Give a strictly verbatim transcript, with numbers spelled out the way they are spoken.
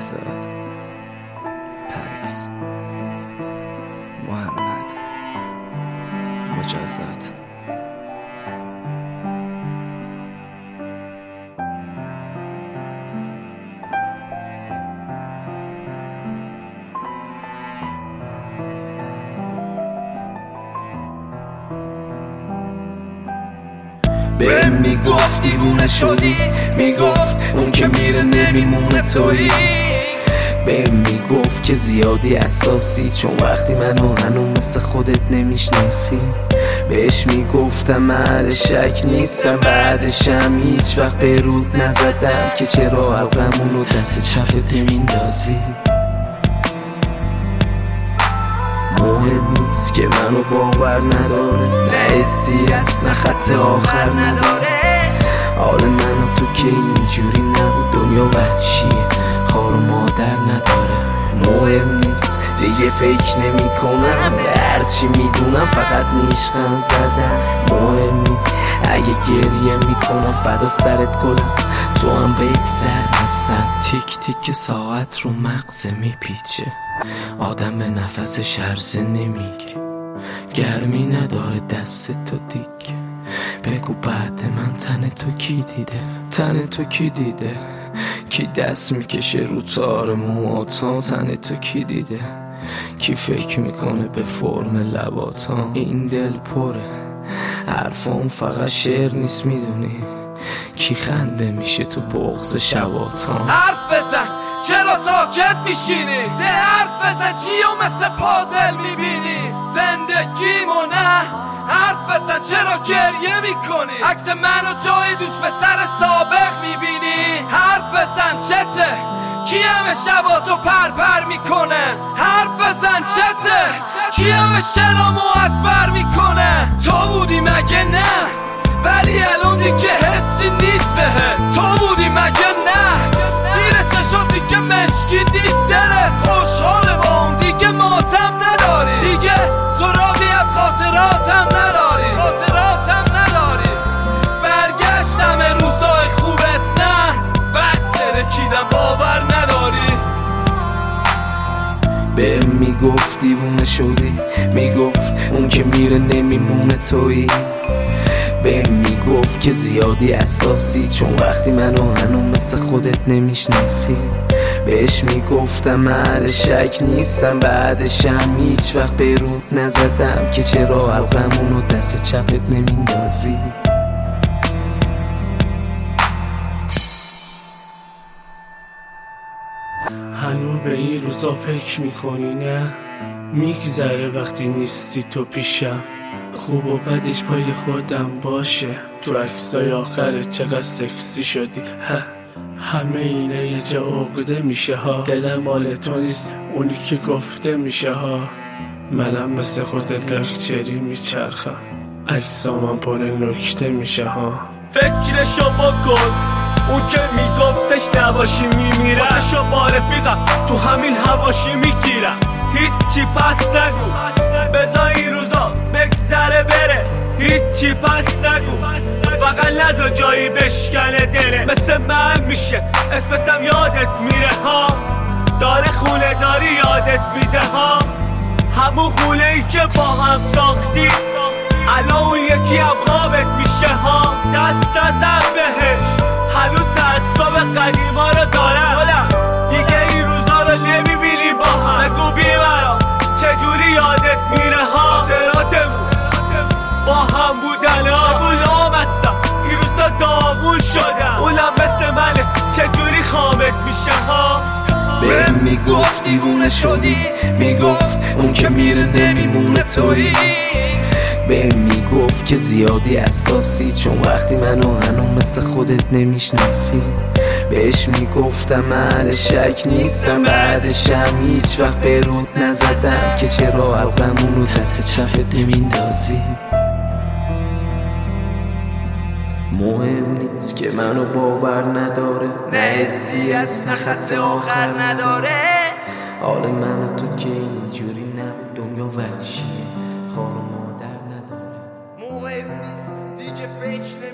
بهزاد، پکس، محمد، مجازات. به میگفت دیوونه شدی، میگفت اون که میره نمیمونه تویی. به میگفت که زیادی اساسی، چون وقتی منو هنوز مثل خودت نمیشناسی. بهش میگفتم اهل شک نیستم، بعدشم هیچ وقت به رود نزدم که چرا حلقمونو دست چپت نمیندازی. مهم نیست که منو باور نداره، نه حسی هست نه خط آخر نداره. حال منو تو که اینجوری نبود، دنیا وحشیه خار و مادر نداره. مهم نیست دیگه فکر نمی کنم به هرچی میدونم، فقط نیشخند زدم. مهم نیست اگه گریه میکنم فدا سرت گلم، تو هم بگذر اصلا. تیک تیک ساعت رو مغزه میپیچه، آدم به نفسش عرضه نمیگه. گرمی نداره دست تو دیگه، بگو بعد من تن تو کی دیده؟ تن تو کی دیده؟ کی دست میکشه رو تار موهاتا؟ تن تو کی دیده؟ کی فکر میکنه به فرم لباتا؟ این دل پره حرفام فقط شعر نیست، میدونی کی خنده میشه تو بغض شباتا؟ حرف بزن چرا ساکت میشینی؟ ده حرف بزن چیو مثل پازل میبینی؟ زندگیمو نه حرف بزن چرا گریه میکنی؟ عکس منو جای دوست به سر سابق میبینی؟ حرف بزن چته کی همه شباتو پر پر میکنه؟ حرف بزن چته کی همه شنامو از بر میکنه؟ تو بودی مگه نه؟ ولی الان دیگه حسی نیست بهت. تو بودی مگه نه؟ زیر چشات دیگه مشکی نیست دلت. خوشحال با اون دیگه ماتم نداری، دیگه سراغی از خاطراتم نداری، خاطراتم نداری. برگشتم روزای خوبت نه، بد ترکیدم باور نداری. به میگفت دیوونه شدی، میگفت اون که میره نمیمونه تویی. به میگفت که زیادی اساسی، چون وقتی منو هنوز مثل خودت نمیشناسی. بهش میگفتم اهل شک نیستم، بعدشم هیچ وقت به رود نزدم که چرا حلقمونو دست چپت نمیندازی. هنوز به این روزا فکر میکنی نه؟ میگذره وقتی نیستی تو پیشم، خوب و بدش پای خودم باشه. تو عکسای آخرت چقدر سکسی شدی، همه اینه یه جا عقده میشه ها. دلم مال تو نیست اونی که گفته میشه ها. منم مثل خودت لکچری میچرخم، عکسامم پر نکته میشه ها. فکرشو بکن اون که میگفتش نباشی میمیرم، خودشو با رفیقم تو همین هواشی میگیرم. هیچی پس نگو بذار این روزا بگذره بره، هیچی پس نگو فقط ندو جایی بشکنه دله. مثل من میشه اسمتم یادت میره ها، داره خونه داری یادت میده ها. همون خونه ای که با هم ساختی الان اون یکی هم خوابت میشه ها. دست ازم بهش هنوز تعصب قدیما رو دارم، دیگه این روزا رو نمیبینی با هم. بگو بیمرا چجوری یادت میره ها. خاطراتمون با هم بودن ها. بولام هستم این روزا داغون شدم، اونم مثل منه چجوری خامت میشه ها. به میگفت دیوونه شدی، میگفت اون که میره نمیمونه تویی. به میگفت که زیادی اساسی، چون وقتی منو هنوز مثل خودت نمیشناسی. بهش میگفتم اهل شک نیستم، بعدشم هیچ وقت به رود نزدم که چرا حلقمونو دست چپت نمیندازی. مهم نیست که منو باور نداره، نه حسی هست نه خط آخر نداره. حال منو تو که اینجوری نبود، دنیا وحشیه خار و مادر نداره. مهم نیست دیگه فکر